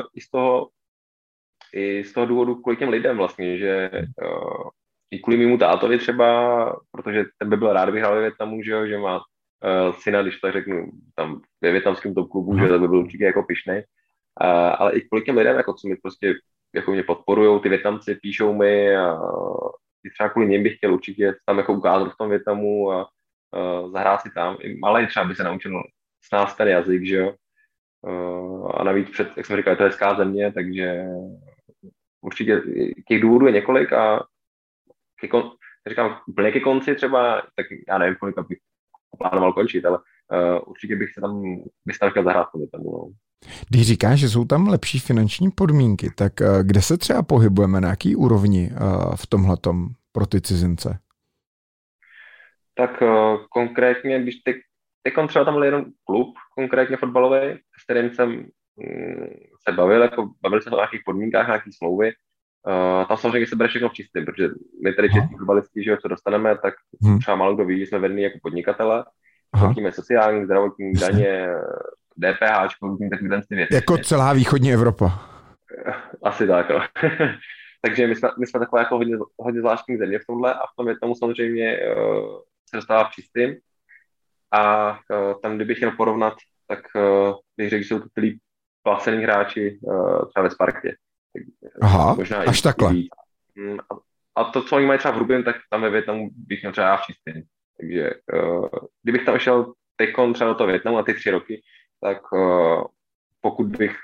S2: i z toho důvodu kvůli těm lidem vlastně, že i kvůli mému tátovi třeba, protože ten by byl rád, bych hrál ve Vietnamu, že má syna, když tak řeknu, tam ve vietnamském top klubu, že to by byl určitě jako pyšnej. Ale i kvůli těm lidem, jako co mi prostě jako mě podporujou, ty Vietnamci píšou mi a i třeba kvůli něm bych chtěl určitě tam jako ukázat v tom Vietnamu a zahrát si tam. I malej třeba by se naučil snát ten jazyk, že jo. A navíc jak jsem říkal, je to hezká země, takže určitě těch důvodů je několik a říkám úplně ke konci třeba, tak já nevím, kolika bych plánoval končit, ale určitě bych se tam chtěl zahrát. No.
S1: Když říkáš, že jsou tam lepší finanční podmínky, tak kde se třeba pohybujeme, na jaký úrovni v tomhletom pro ty cizince?
S2: Tak konkrétně, když teď třeba tam byl jeden klub, konkrétně fotbalový, s kterým jsem se bavil se o nějakých podmínkách, nějakých smlouvy. Tam samozřejmě se bere všechno v čistém, protože my tady český fotbalisti, že co dostaneme, tak třeba málo kdo ví, že jsme vedení jako podnikatele, platíme sociální, zdravotní, daně, DPH, takové ty věci.
S1: Jako celá východní Evropa.
S2: Asi tak, no. Takže my jsme taková jako hodně zvláštní země v tomhle a v tom Vietnamu samozřejmě se dostává v čistým. A tam, kdybych chtěl porovnat, tak bych řekl, že jsou to ty placený hráči třeba ve Spartě.
S1: Aha, možná až takhle.
S2: A to, co oni mají třeba v hrubém, tak tam ve Vietnamu bych měl třeba v čistým. Takže kdybych tam šel teďkon třeba do toho Vietnamu na ty 3 roky, tak pokud bych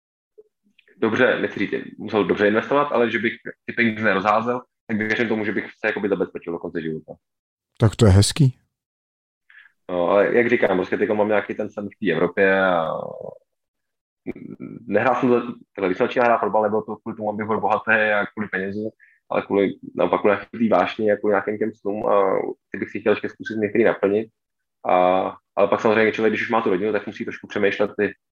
S2: musel dobře investovat, ale že bych ty peníze nerozházel, tak věřím tomu, že bych se jakoby zabezpečil do konce života.
S1: Tak to je hezký.
S2: No, ale jak říkám, prostě teď mám nějaký ten sen v té Evropě a nehrál jsem takhle, když jsem začínal hrát fotbal, nebylo to kvůli tomu, abych byl bohatý a kvůli penězi, ale naopak kvůli nějaký vášni a kvůli nějakým těm snům a ty bych si chtěl ještě zkusit některý naplnit. Ale pak samozřejmě člověk, když už má tu rodinu, tak musí trošku přemýšlet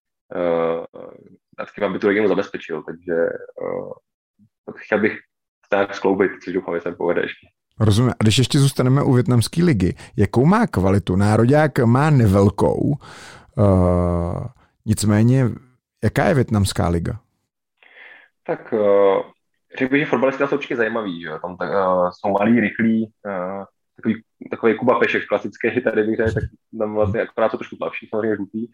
S2: nad tím, aby tu rodinu zabezpečil, takže chtěl bych se nějak skloubit, což doufám, že se mi povede ještě.
S1: Rozumím. A když ještě zůstaneme u vietnamské ligy, jakou má kvalitu? Nároďák má nevelkou, nicméně, jaká je vietnamská liga?
S2: Tak řekl bych, že fotbalisté jsou určitě zajímaví, že tam jsou malí, rychlí, takový Kuba Pešek klasický, tady bych řekl, tak tam vlastně akorát jsou trošku tlavší, samozřejmě žlutý,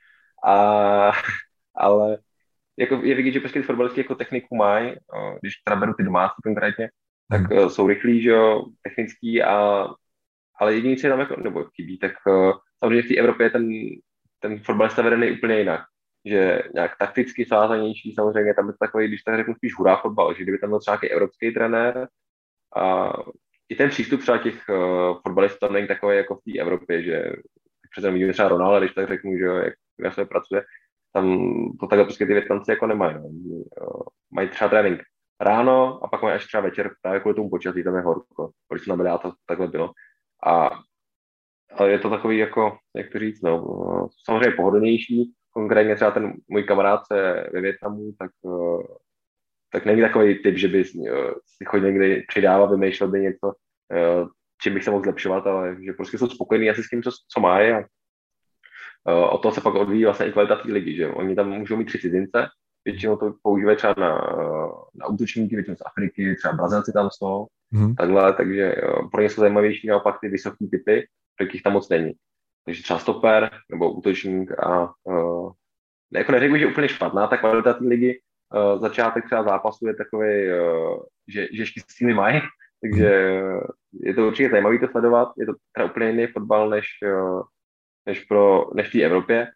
S2: ale jako je vidět, že prostě ty fotbalisti jako techniku mají, když teda beru ty domácí konkrétně, tak jsou rychlí, že jo, technický, ale jediný, co je tam jako, nebo chybí, tak samozřejmě v té Evropě je ten fotbalista vedený úplně jinak, že nějak takticky svázanější, samozřejmě tam je to takový, když tak řeknu spíš hurá fotbal, že kdyby tam byl třeba nějaký evropský trenér a i ten přístup třeba těch fotbalistů tam není takový jako v té Evropě, že přece vidíme třeba Ronaldo, když tak řeknu, že jak na sebe pracuje, tam to takhle prostě ty Vietnamci jako nemají, no. Mají třeba trénink ráno a pak mají až třeba večer právě kvůli tomu počasí, tam je horko, když se na to takhle bylo. Ale je to takový jako, jak to říct, no, samozřejmě pohodlnější, konkrétně třeba ten můj kamarád ve Vietnamu, tak není takový typ, že by si chodil někdy přidával, vymýšlel by něco, čím bych se mohl zlepšovat, ale že prostě jsou spokojení asi s tím, co mají a o toho se pak odvíjí vlastně i kvalita té ligy, že oni tam můžou mít 3 cizince, většinou to používají třeba na útočníky, většinou z Afriky, třeba Brazilci tam jsou, takhle, takže pro ně jsou zajímavější naopak ty vysoké typy, kterých tam moc není. Takže třeba stoper nebo útočník a jako neřekl bych, že úplně špatná ta kvalita té ligy. Začátek třeba zápasu je takový, že ještě síly mají, takže je to určitě zajímavé to sledovat. Je to teda úplně jiný fotbal než v té Evropě,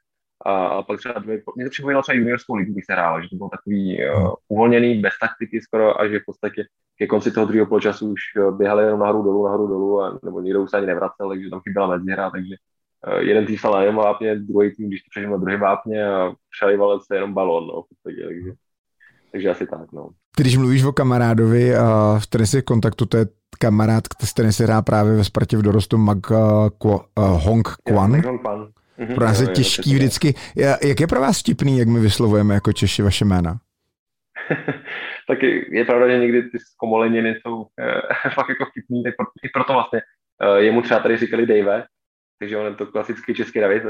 S2: A pak třeba mě to připomínalo třeba juniorskou ligu, když se hrálo, že to bylo takový uvolněný, bez taktiky skoro a že v podstatě ke konci toho druhého poločasu už běhali jenom nahoru dolů, nebo někdo už se ani nevracel, takže tam chyběla mezihra, takže jeden tým stal na jednom vápně, druhý tým, když to přežil na druhé vápně a přelejval se jenom balón, no, v podstatě, takže asi tak, no.
S1: Ty, když mluvíš o kamarádovi, v kterém jsi v kontaktu, to je kamarád, s kterým se hrá právě ve Spartě v dorostu Hong Kwan. Pro nás je těžký vždycky. Jak je pro vás vtipný, jak my vyslovujeme jako Češi vaše jména?
S2: Tak je pravda, že někdy ty zkomoleniny jsou fakt jako vtipný, tak i proto vlastně jemu třeba tady říkali Dave, takže on je to klasický český David.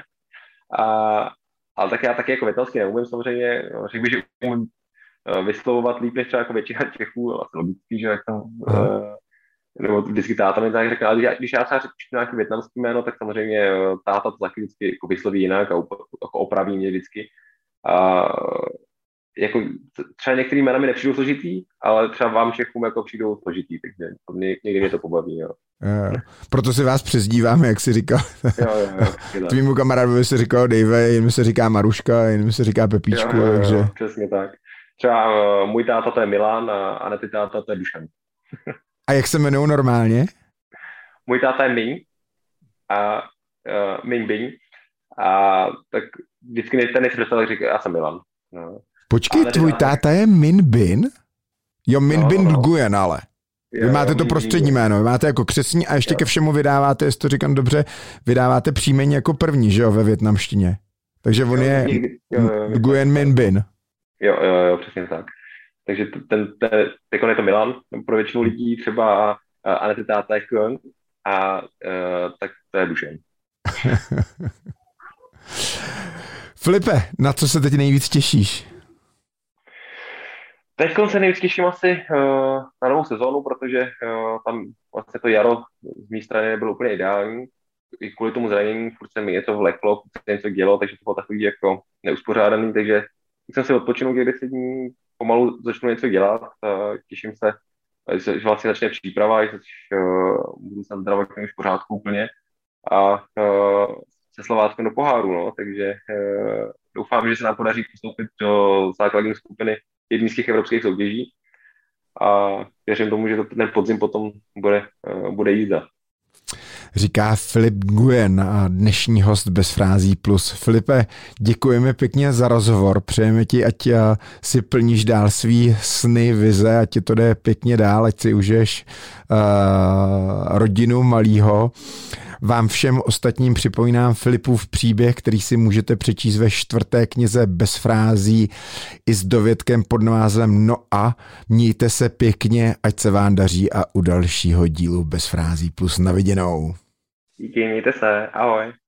S2: Ale tak já taky jako větelský neumím samozřejmě, řekl bych, že umím vyslovovat líp než třeba jako většina Čechů, ale logický, že jak tam, nebo vždycky táta mi tak řekl, ale když já třeba řeknu nějaký vietnamský jméno, tak samozřejmě táta to taky vždycky jako vysloví jinak a jako opraví mě vždycky. A jako třeba některý jména mi nepřijdou složitý, ale třeba vám Čechům jako přijdou složitý, takže někdy mě to pobaví. Jo.
S1: Proto si vás přezdíváme, jak jsi říkal. Jo. Tvýmu kamarádovi se říkal Dave, jiným se říká Maruška, jiným se říká Pepíčku.
S2: Jo,
S1: takže...
S2: přesně tak. Třeba můj táta to je Milan a Anety táta to je Dušan.
S1: A jak se jmenují normálně?
S2: Můj táta je Ming a Ming Bing a tak vždycky ten nejsi představil, říká, já jsem Milan. No.
S1: Počkej, tvůj táta je Min Bin? Jo, Min Bin Nguyen, ale. Vy máte to prostřední jméno, vy máte jako křestní a ještě ke všemu vydáváte, jestli to říkám dobře, vydáváte příjmení jako první, že jo, ve vietnamštině. Takže on je Nguyen Min Bin.
S2: Jo, přesně tak. Takže teď je to Milan, pro většinu lidí třeba Anety táta je Kuang a tak to je Dušen.
S1: Filipe, na co se teď nejvíc těšíš?
S2: Teď se nejvíc těším asi na novou sezónu, protože tam vlastně to jaro z mé strany nebylo úplně ideální. I kvůli tomu zranění, furt se mi něco vleklo, furt se něco dělo, takže to bylo takový jako neuspořádaný, takže jsem si odpočinul těch 10 dní, pomalu začnu něco dělat, těším se, že vlastně začne příprava, že budu se zdravotně už v pořádku úplně a se Slováckem do poháru, no, takže doufám, že se nám podaří postoupit do základní skupiny jednických evropských soutěží a věřím tomu, že ten podzim potom bude jízda.
S1: Říká Filip Nguyen, dnešní host Bez frází plus. Filipe, děkujeme pěkně za rozhovor, přejeme ti, ať si plníš dál svý sny, vize, ať ti to jde pěkně dál, ať si užiješ rodinu malýho. Vám všem ostatním připomínám Filipův příběh, který si můžete přečíst ve 4. knize Bez frází i s dovětkem pod názvem No a mějte se pěkně, ať se vám daří a u dalšího dílu Bez frází plus na viděnou.
S2: Díky, mějte se, ahoj.